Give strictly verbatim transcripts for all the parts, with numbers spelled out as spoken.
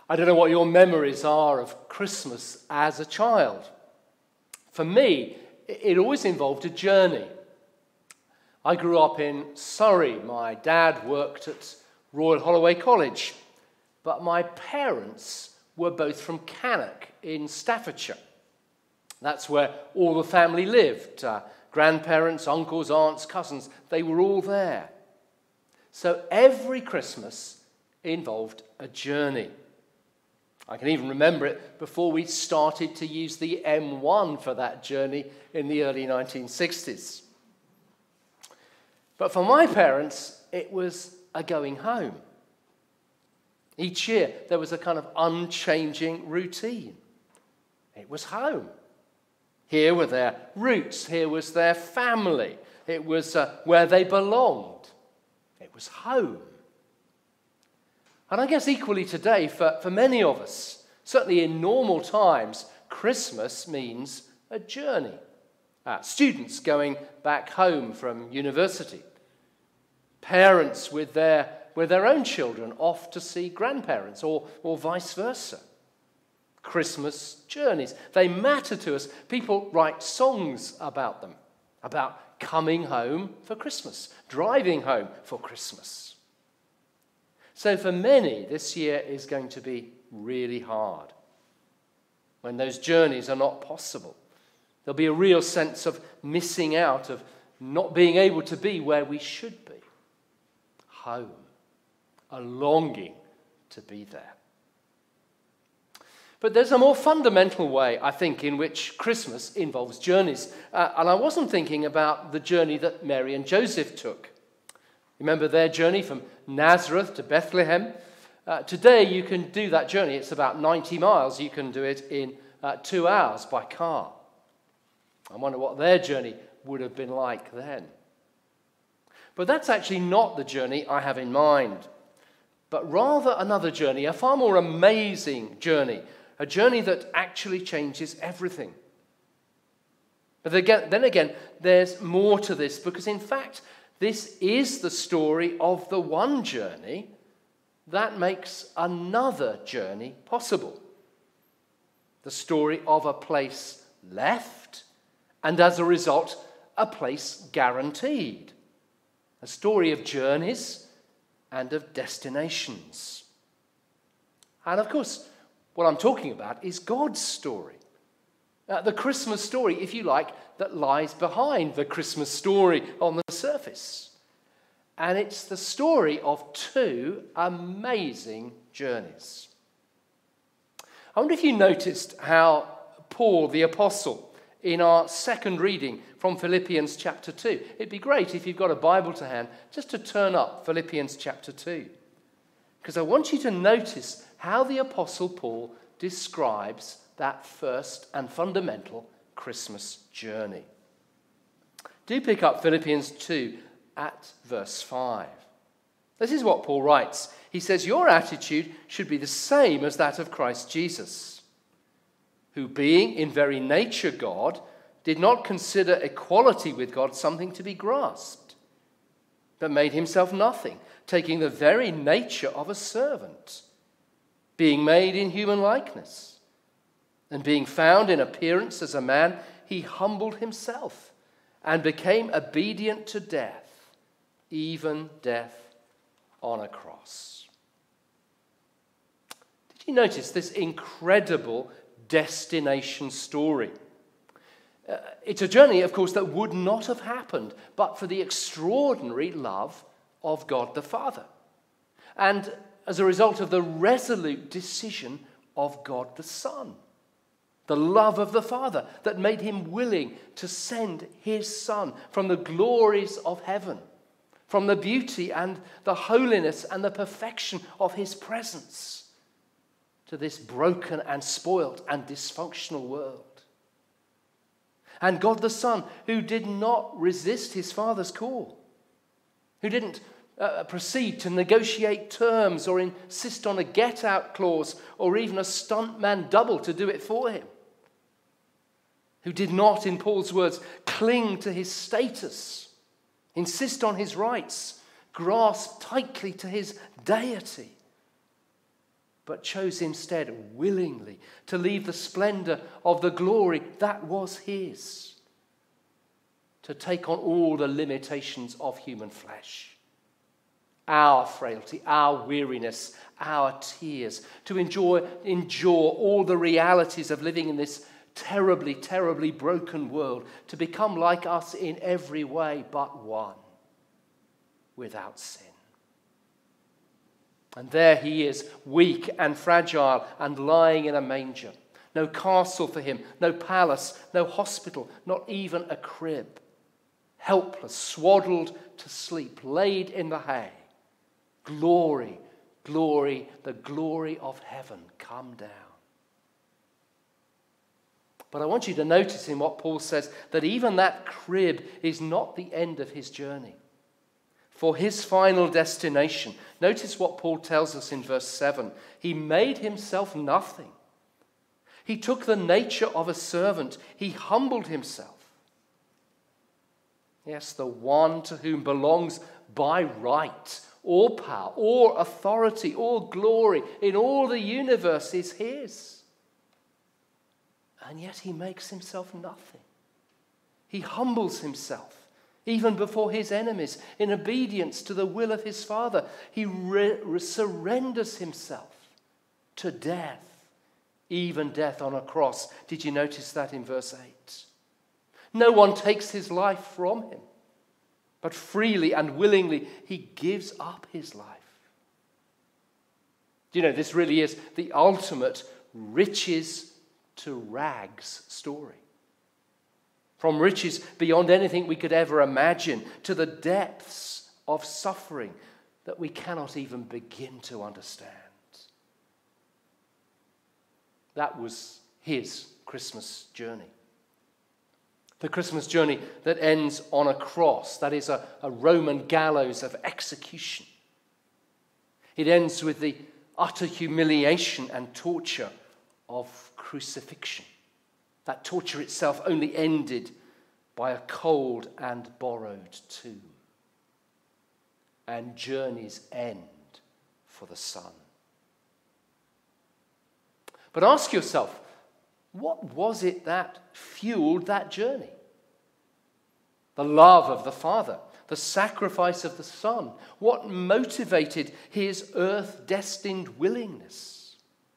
I don't know what your memories are of Christmas as a child. For me, it always involved a journey. I grew up in Surrey. My dad worked at Royal Holloway College, but my parents were both from Cannock in Staffordshire. That's where all the family lived. Uh, grandparents, uncles, aunts, cousins, they were all there. So every Christmas involved a journey. I can even remember it before we started to use the M one for that journey in the early nineteen sixties. But for my parents, it was a going home. Each year, there was a kind of unchanging routine. It was home. Here were their roots. Here was their family. It was uh, where they belonged. It was home. And I guess equally today, for, for many of us, certainly in normal times, Christmas means a journey. Uh, students going back home from university. Parents with their, with their own children off to see grandparents, or, or vice versa. Christmas journeys. They matter to us. People write songs about them, about coming home for Christmas, driving home for Christmas. So for many, this year is going to be really hard. When those journeys are not possible, there'll be a real sense of missing out, of not being able to be where we should be. Home. A longing to be there. But there's a more fundamental way, I think, in which Christmas involves journeys. Uh, and I wasn't thinking about the journey that Mary and Joseph took. Remember their journey from Nazareth to Bethlehem? Uh, today you can do that journey. It's about ninety miles. You can do it in uh, two hours by car. I wonder what their journey would have been like then. But that's actually not the journey I have in mind, but rather another journey, a far more amazing journey, a journey that actually changes everything. But again, then again, there's more to this, because in fact, this is the story of the one journey that makes another journey possible. The story of a place left, and as a result, a place guaranteed. A story of journeys and of destinations. And of course, what I'm talking about is God's story. Uh, the Christmas story, if you like, that lies behind the Christmas story on the surface. And it's the story of two amazing journeys. I wonder if you noticed how Paul the Apostle, in our second reading from Philippians chapter two. It'd be great if you've got a Bible to hand just to turn up Philippians chapter two. Because I want you to notice how the Apostle Paul describes that first and fundamental Christmas journey. Do pick up Philippians two at verse five. This is what Paul writes. He says, "Your attitude should be the same as that of Christ Jesus, who being in very nature God, did not consider equality with God something to be grasped, but made himself nothing, taking the very nature of a servant, being made in human likeness, and being found in appearance as a man, he humbled himself and became obedient to death, even death on a cross." Did you notice this incredible destination story? Uh, it's a journey, of course, that would not have happened but for the extraordinary love of God the Father, and as a result of the resolute decision of God the Son. The love of the Father that made him willing to send his Son from the glories of heaven, from the beauty and the holiness and the perfection of his presence, to this broken and spoiled and dysfunctional world. And God the Son, who did not resist his Father's call, who didn't uh, proceed to negotiate terms or insist on a get-out clause or even a stuntman double to do it for him, who did not, in Paul's words, cling to his status, insist on his rights, grasp tightly to his deity, but chose instead willingly to leave the splendor of the glory that was his, to take on all the limitations of human flesh, our frailty, our weariness, our tears, to enjoy, endure all the realities of living in this terribly, terribly broken world, to become like us in every way but one, without sin. And there he is, weak and fragile and lying in a manger. No castle for him, no palace, no hospital, not even a crib. Helpless, swaddled to sleep, laid in the hay. Glory, glory, the glory of heaven come down. But I want you to notice in what Paul says that even that crib is not the end of his journey. For his final destination, notice what Paul tells us in verse seven. He made himself nothing. He took the nature of a servant. He humbled himself. Yes, the one to whom belongs by right all power, all authority, all glory in all the universe is his. And yet he makes himself nothing. He humbles himself. Even before his enemies, in obedience to the will of his Father, he re- re- surrenders himself to death, even death on a cross. Did you notice that in verse eight? No one takes his life from him, but freely and willingly he gives up his life. Do you know, this really is the ultimate riches to rags story. From riches beyond anything we could ever imagine to the depths of suffering that we cannot even begin to understand. That was his Christmas journey. The Christmas journey that ends on a cross, that is a, a Roman gallows of execution. It ends with the utter humiliation and torture of crucifixion. That torture itself only ended by a cold and borrowed tomb. And journeys end for the Son. But ask yourself, what was it that fueled that journey? The love of the Father, the sacrifice of the Son. What motivated his earth-destined willingness?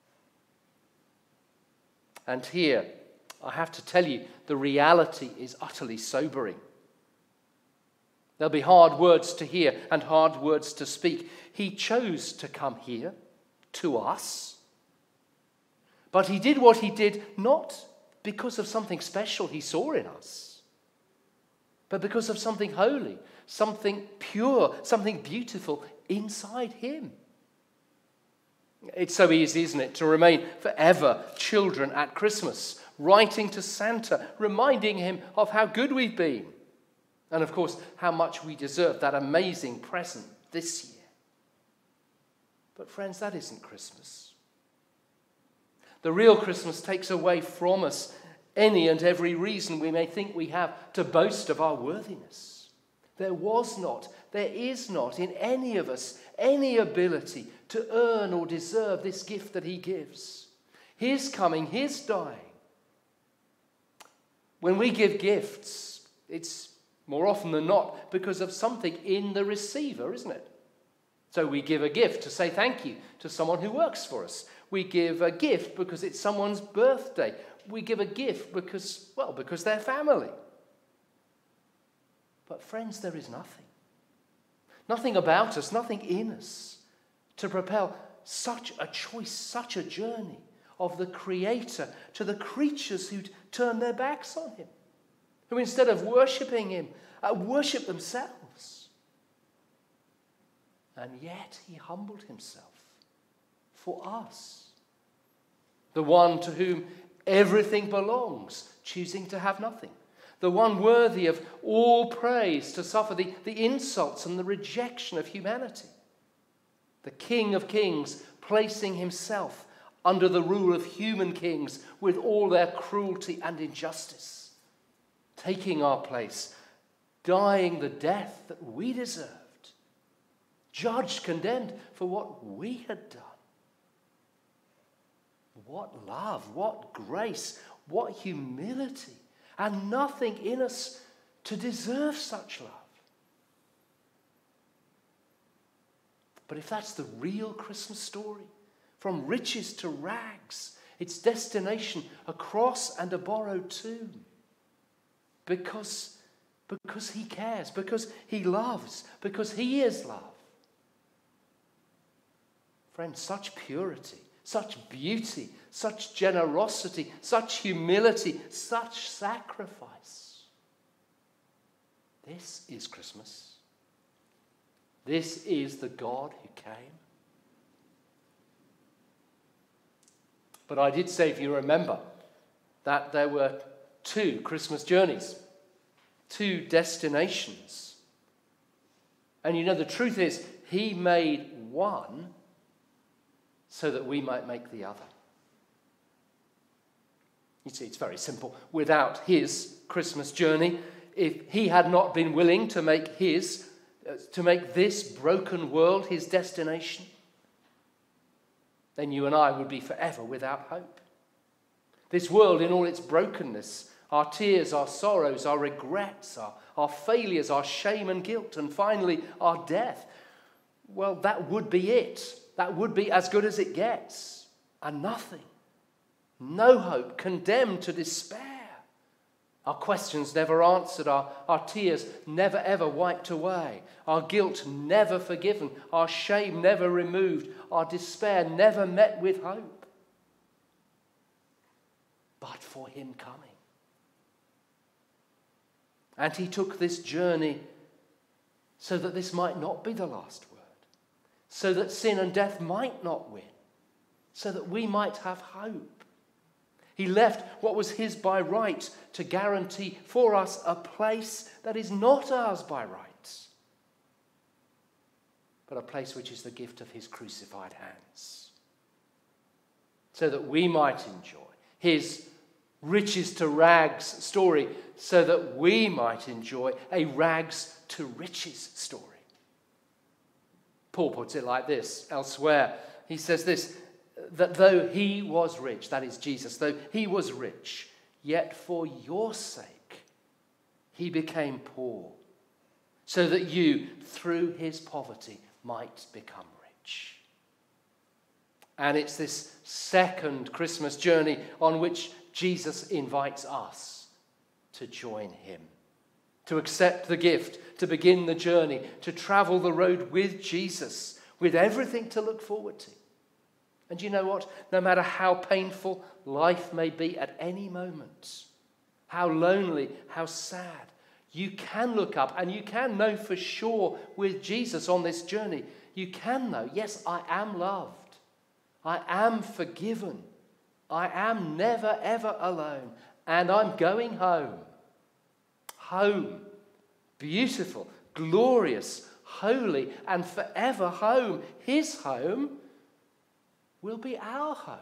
And here, I have to tell you, the reality is utterly sobering. There'll be hard words to hear and hard words to speak. He chose to come here, to us. But he did what he did not because of something special he saw in us, but because of something holy, something pure, something beautiful inside him. It's so easy, isn't it, to remain forever children at Christmas, writing to Santa, reminding him of how good we've been. And of course, how much we deserve that amazing present this year. But friends, that isn't Christmas. The real Christmas takes away from us any and every reason we may think we have to boast of our worthiness. There was not, there is not in any of us any ability to earn or deserve this gift that he gives. His coming, his dying. When we give gifts, it's more often than not because of something in the receiver, isn't it? So we give a gift to say thank you to someone who works for us. We give a gift because it's someone's birthday. We give a gift because, well, because they're family. But friends, there is nothing. Nothing about us, nothing in us to propel such a choice, such a journey of the Creator to the creatures who'd turn their backs on him, who instead of worshipping him, uh, worship themselves. And yet he humbled himself for us, the one to whom everything belongs, choosing to have nothing, the one worthy of all praise to suffer the, the insults and the rejection of humanity, the King of Kings placing himself under the rule of human kings with all their cruelty and injustice, taking our place, dying the death that we deserved, judged, condemned for what we had done. what love, what grace, what humility, and nothing in us to deserve such love. But if that's the real Christmas story, from riches to rags, its destination a cross and a borrowed tomb, because, because he cares, because he loves, because he is love. Friends, such purity, such beauty, such generosity, such humility, such sacrifice. This is Christmas. This is the God who came. But I did say, if you remember, that there were two Christmas journeys, two destinations. And you know, the truth is, he made one so that we might make the other. You see, it's very simple. Without his Christmas journey, if he had not been willing to make his, uh, to make this broken world his destination, then you and I would be forever without hope. This world in all its brokenness, our tears, our sorrows, our regrets, our, our failures, our shame and guilt, and finally our death, well, that would be it. That would be as good as it gets. And nothing. No hope, condemned to despair. Our questions never answered, our, our tears never ever wiped away, our guilt never forgiven, our shame never removed, our despair never met with hope. But for him coming. And he took this journey so that this might not be the last word, so that sin and death might not win, so that we might have hope. He left what was his by right to guarantee for us a place that is not ours by right, but a place which is the gift of his crucified hands, so that we might enjoy his riches to rags story, so that we might enjoy a rags to riches story. Paul puts it like this elsewhere. He says this, that though he was rich, that is Jesus, though he was rich, yet for your sake he became poor, so that you, through his poverty, might become rich. And it's this second Christmas journey on which Jesus invites us to join him, to accept the gift, to begin the journey, to travel the road with Jesus, with everything to look forward to. And you know what? No matter how painful life may be at any moment, how lonely, how sad, you can look up and you can know for sure with Jesus on this journey. You can know, yes, I am loved. I am forgiven. I am never, ever alone. And I'm going home. Home. Beautiful, glorious, holy, and forever home. His home will be our home.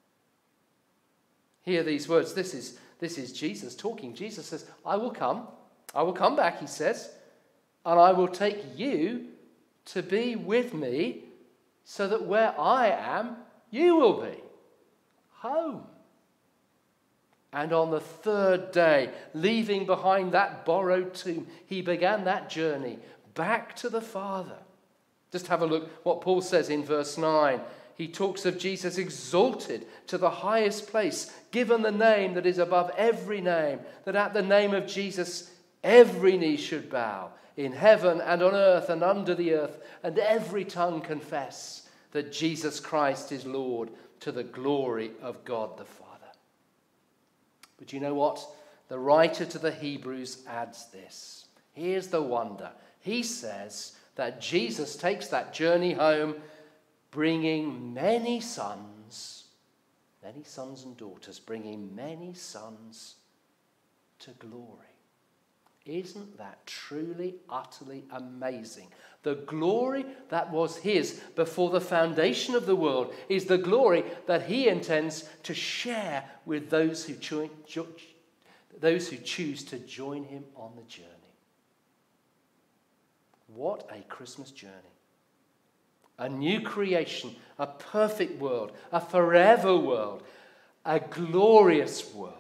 Hear these words. This is, this is Jesus talking. Jesus says, I will come. I will come back, he says, and I will take you to be with me so that where I am, you will be. Home. And on the third day, leaving behind that borrowed tomb, he began that journey back to the Father. Just have a look what Paul says in verse nine. He talks of Jesus exalted to the highest place, given the name that is above every name, that at the name of Jesus every knee should bow, in heaven and on earth and under the earth, and every tongue confess that Jesus Christ is Lord, to the glory of God the Father. But you know what? The writer to the Hebrews adds this. Here's the wonder. He says that Jesus takes that journey home, bringing many sons, many sons and daughters, bringing many sons to glory. Isn't that truly, utterly amazing? The glory that was his before the foundation of the world is the glory that he intends to share with those who, cho- cho- those who choose to join him on the journey. What a Christmas journey. a new creation, a perfect world, a forever world, a glorious world.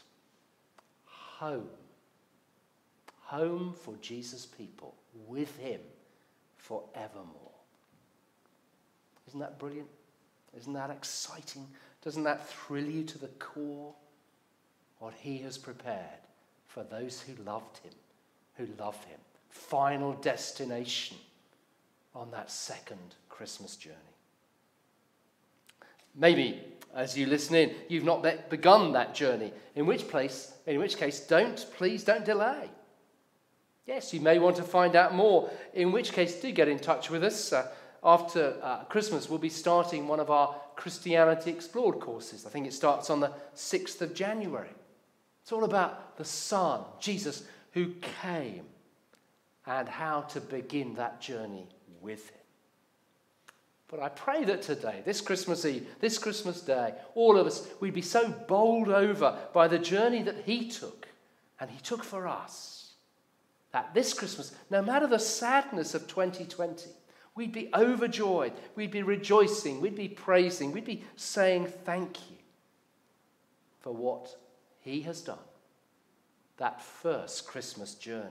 Home. Home for Jesus' people, with him forevermore. Isn't that brilliant? Isn't that exciting? Doesn't that thrill you to the core? What he has prepared for those who loved him, who love him. Final destination on that second Christmas journey. Maybe, as you listen in, you've not yet begun that journey, in which place, in which case, don't, please don't delay. Yes, you may want to find out more, in which case, do get in touch with us. Uh, after uh, Christmas, we'll be starting one of our Christianity Explored courses. I think it starts on the sixth of January. It's all about the Son, Jesus, who came, and how to begin that journey with him. But I pray that today, this Christmas Eve, this Christmas Day, all of us, we'd be so bowled over by the journey that he took, and he took for us, that this Christmas, no matter the sadness of twenty twenty, we'd be overjoyed, we'd be rejoicing, we'd be praising, we'd be saying thank you for what he has done, that first Christmas journey,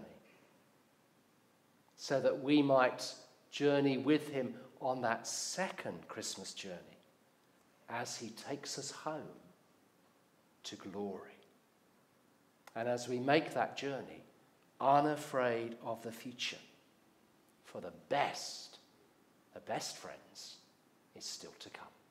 so that we might journey with him on that second Christmas journey as he takes us home to glory. And as we make that journey, unafraid of the future, for the best, the best, friends, is still to come.